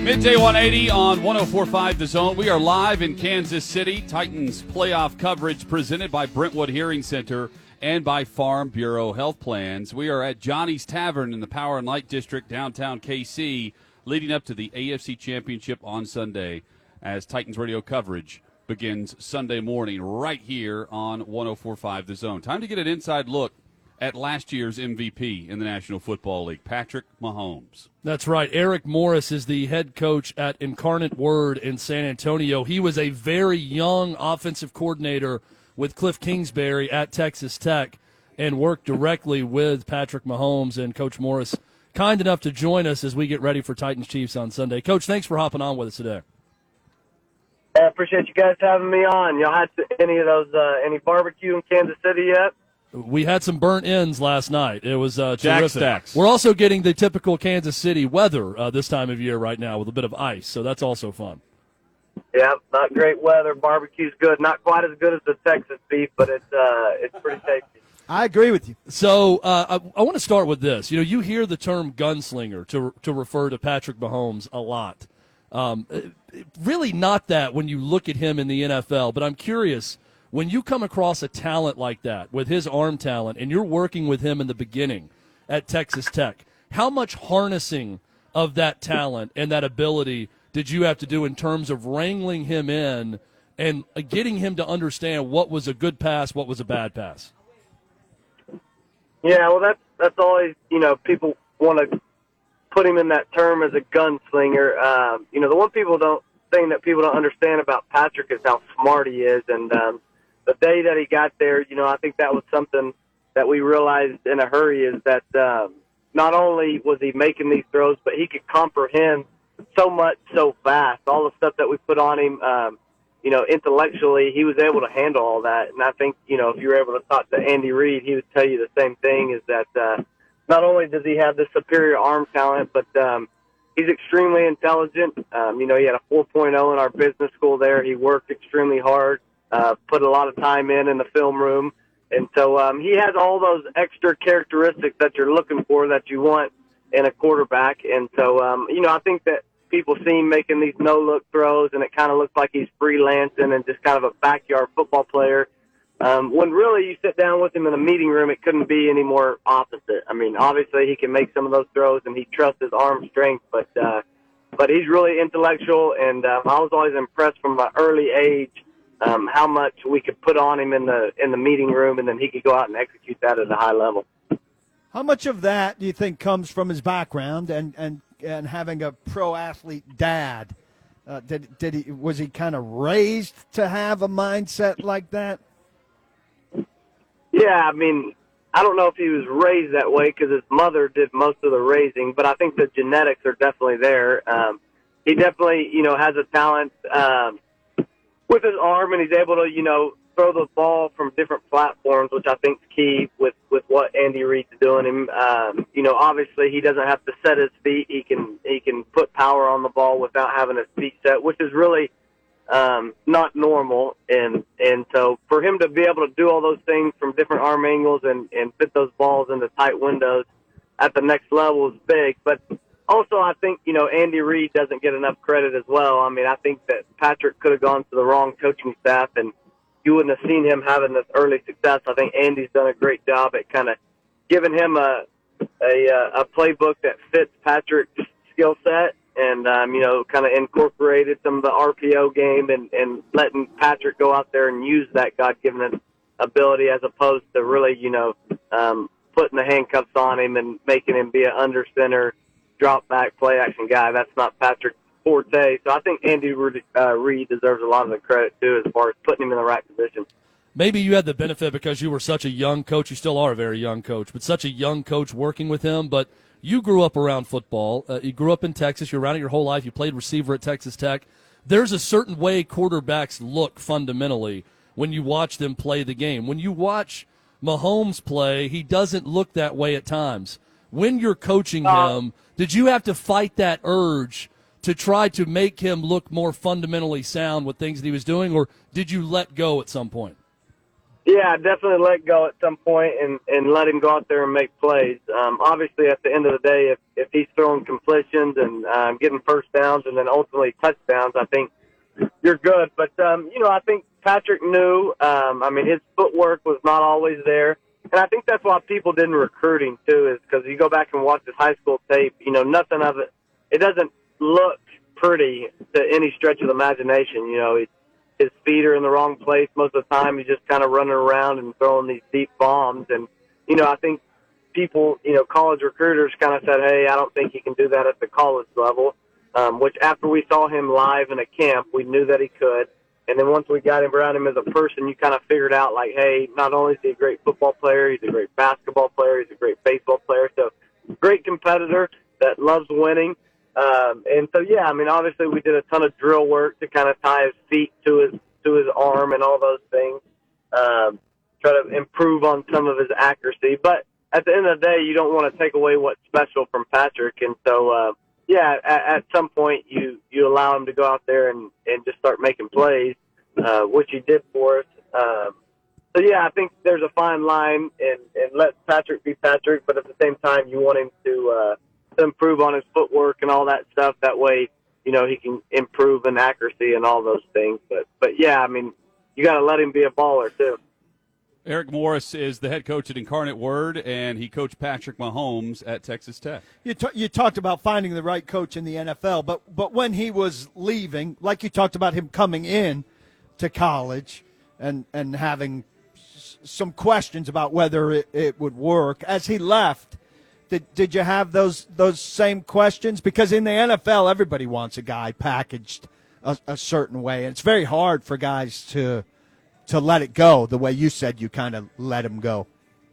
Midday 180 on 104.5 The Zone. We are live in Kansas City. Titans playoff coverage presented by Brentwood Hearing Center and by Farm Bureau Health Plans. We are at Johnny's Tavern in the Power and Light District, downtown KC, leading up to the AFC Championship on Sunday as Titans radio coverage begins Sunday morning right here on 104.5 The Zone. Time to get an inside look at last year's MVP in the National Football League, Patrick Mahomes. That's right. Eric Morris is the head coach at Incarnate Word in San Antonio. He was a very young offensive coordinator with Cliff Kingsbury at Texas Tech and worked directly with Patrick Mahomes. And Coach Morris, kind enough to join us as we get ready for Titans Chiefs on Sunday. Coach, thanks for hopping on with us today. I appreciate you guys having me on. Y'all had any barbecue in Kansas City yet? We had some burnt ends last night. It was Jack terrific. Stacks. We're also getting the typical Kansas City weather this time of year right now with a bit of ice, so that's also fun. Yeah, not great weather. Barbecue's good. Not quite as good as the Texas beef, but it's pretty tasty. I agree with you. So I want to start with this. You know, you hear the term gunslinger to refer to Patrick Mahomes a lot. Really not that when you look at him in the NFL, but I'm curious, when you come across a talent like that with his arm talent and you're working with him in the beginning at Texas Tech, how much harnessing of that talent and that ability did you have to do in terms of wrangling him in and getting him to understand what was a good pass, what was a bad pass? Yeah, well, that's always, people want to put him in that term as a gunslinger. The one thing that people don't understand about Patrick is how smart he is. And the day that he got there, I think that was something that we realized in a hurry is that not only was he making these throws, but he could comprehend so much so fast. All the stuff that we put on him, intellectually, he was able to handle all that. And I think, if you were able to talk to Andy Reid, he would tell you the same thing, is that not only does he have the superior arm talent, but he's extremely intelligent. He had a 4.0 in our business school there. He worked extremely hard, put a lot of time in the film room. And so he has all those extra characteristics that you're looking for, that you want in a quarterback. And so, I think that people see him making these no-look throws, and it kind of looks like he's freelancing and just kind of a backyard football player. When really you sit down with him in a meeting room, it couldn't be any more opposite. I mean, obviously he can make some of those throws, and he trusts his arm strength, but he's really intellectual, and I was always impressed from an early age how much we could put on him in the meeting room, and then he could go out and execute that at a high level. How much of that do you think comes from his background and having a pro athlete dad? Was he kind of raised to have a mindset like that? Yeah, I mean, I don't know if he was raised that way because his mother did most of the raising, but I think the genetics are definitely there. He definitely, has a talent with his arm, and he's able to, throw the ball from different platforms, which I think is key with what Andy Reid's doing. Him, obviously he doesn't have to set his feet. He can put power on the ball without having his feet set, which is really not normal. And so for him to be able to do all those things from different arm angles and fit those balls into tight windows at the next level is big. But also I think, Andy Reid doesn't get enough credit as well. I mean, I think that Patrick could have gone to the wrong coaching staff and you wouldn't have seen him having this early success. I think Andy's done a great job at kind of giving him a playbook that fits Patrick's skill set, and kind of incorporated some of the RPO game and letting Patrick go out there and use that God-given ability, as opposed to really putting the handcuffs on him and making him be an under center, drop back, play action guy. That's not Patrick's forte. So I think Andy Reid deserves a lot of the credit too, as far as putting him in the right position. Maybe you had the benefit because you were such a young coach. You still are a very young coach, but such a young coach working with him. But you grew up around football. You grew up in Texas. You're around it your whole life. You played receiver at Texas Tech. There's a certain way quarterbacks look fundamentally when you watch them play the game. When you watch Mahomes play, he doesn't look that way at times. When you're coaching him, did you have to fight that urge to try to make him look more fundamentally sound with things that he was doing, or did you let go at some point? Yeah, definitely let go at some point and let him go out there and make plays. Obviously, at the end of the day, if he's throwing completions and getting first downs and then ultimately touchdowns, I think you're good. But, I think Patrick knew. His footwork was not always there. And I think that's why people didn't recruit him, too, is because you go back and watch his high school tape, nothing of it. It doesn't look pretty to any stretch of the imagination. His feet are in the wrong place most of the time. He's just kind of running around and throwing these deep bombs. And, I think people, college recruiters kind of said, hey, I don't think he can do that at the college level, which after we saw him live in a camp, we knew that he could. And then once we got him around him as a person, you kind of figured out, like, hey, not only is he a great football player, he's a great basketball player, he's a great baseball player. So great competitor that loves winning. Obviously we did a ton of drill work to kind of tie his feet to his arm and all those things, try to improve on some of his accuracy. But at the end of the day, you don't want to take away what's special from Patrick. And so, at some point you allow him to go out there and just start making plays, which he did for us. I think there's a fine line and let Patrick be Patrick, but at the same time you want him to improve on his footwork and all that stuff. That way, he can improve in accuracy and all those things. But you got to let him be a baller too. Eric Morris is the head coach at Incarnate Word, and he coached Patrick Mahomes at Texas Tech. You talked about finding the right coach in the NFL, but when he was leaving, like you talked about him coming in to college and having some questions about whether it would work, as he left, did you have those same questions? Because in the NFL, everybody wants a guy packaged a certain way, and it's very hard for guys to let it go the way you said you kind of let him go.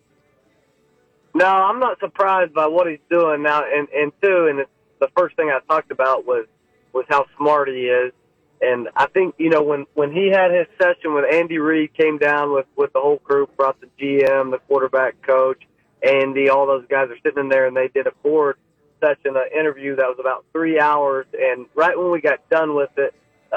No, I'm not surprised by what he's doing now. And it's the first thing I talked about was how smart he is. And I think, when he had his session with Andy Reid, came down with the whole group, brought the GM, the quarterback coach, Andy, all those guys are sitting in there, and they did a board session, an interview that was about 3 hours. And right when we got done with it,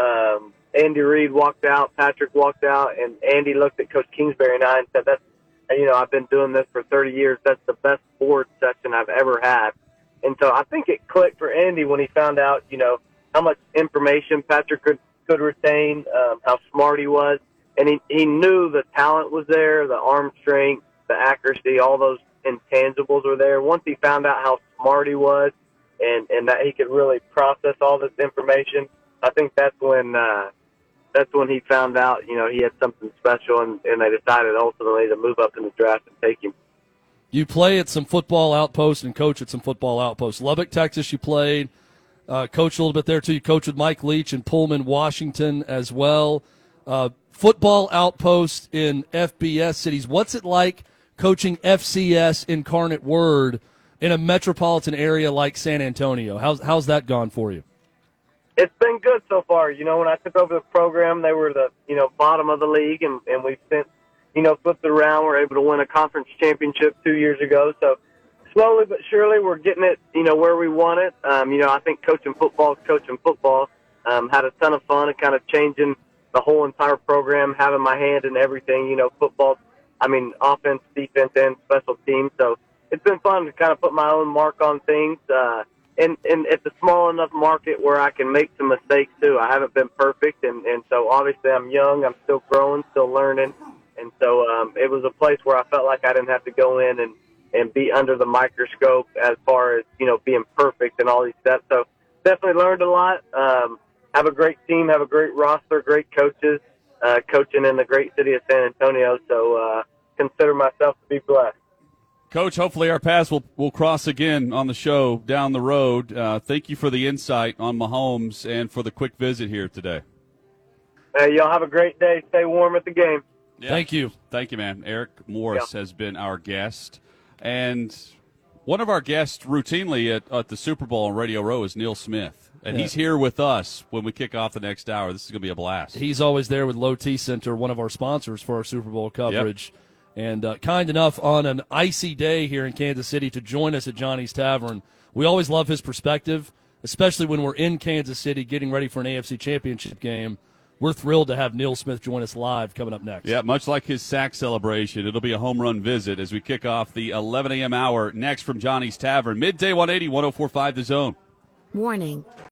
Andy Reid walked out, Patrick walked out, and Andy looked at Coach Kingsbury and I and said, I've been doing this for 30 years. That's the best board session I've ever had. And so I think it clicked for Andy when he found out, how much information Patrick could retain, how smart he was. And he knew the talent was there, the arm strength, the accuracy, all those intangibles were there. Once he found out how smart he was and that he could really process all this information, I think that's when he found out, he had something special, and they decided ultimately to move up in the draft and take him. You play at some football outposts and coach at some football outposts. Lubbock, Texas, you played, coached a little bit there too. You coached with Mike Leach in Pullman, Washington as well. Football outpost in FBS cities. What's it like coaching FCS Incarnate Word in a metropolitan area like San Antonio? How's that gone for you? It's been good so far. When I took over the program, they were the, bottom of the league, and we've since, flipped it around. We're able to win a conference championship 2 years ago. So slowly but surely we're getting it, where we want it. I think coaching football is coaching football. Had a ton of fun and kind of changing the whole entire program, having my hand in everything, football, offense, defense, and special teams. So it's been fun to kind of put my own mark on things. And it's a small enough market where I can make some mistakes too. I haven't been perfect, and so obviously I'm young. I'm still growing, still learning, and so it was a place where I felt like I didn't have to go in and be under the microscope as far as being perfect and all these steps. So definitely learned a lot. Have a great team, have a great roster, great coaches, coaching in the great city of San Antonio. So consider myself to be blessed. Coach, hopefully our paths will cross again on the show down the road. Thank you for the insight on Mahomes and for the quick visit here today. Hey, y'all have a great day. Stay warm at the game. Yeah. Thank you. Thank you, man. Eric Morris has been our guest. And one of our guests routinely at the Super Bowl on Radio Row is Neil Smith. And he's here with us when we kick off the next hour. This is going to be a blast. He's always there with Low T Center, one of our sponsors for our Super Bowl coverage. Yep. And kind enough on an icy day here in Kansas City to join us at Johnny's Tavern. We always love his perspective, especially when we're in Kansas City getting ready for an AFC Championship game. we're thrilled to have Neil Smith join us live coming up next. Yeah, much like his sack celebration, it'll be a home run visit as we kick off the 11 a.m. hour next from Johnny's Tavern. Midday 180, 104.5 The Zone. Warning.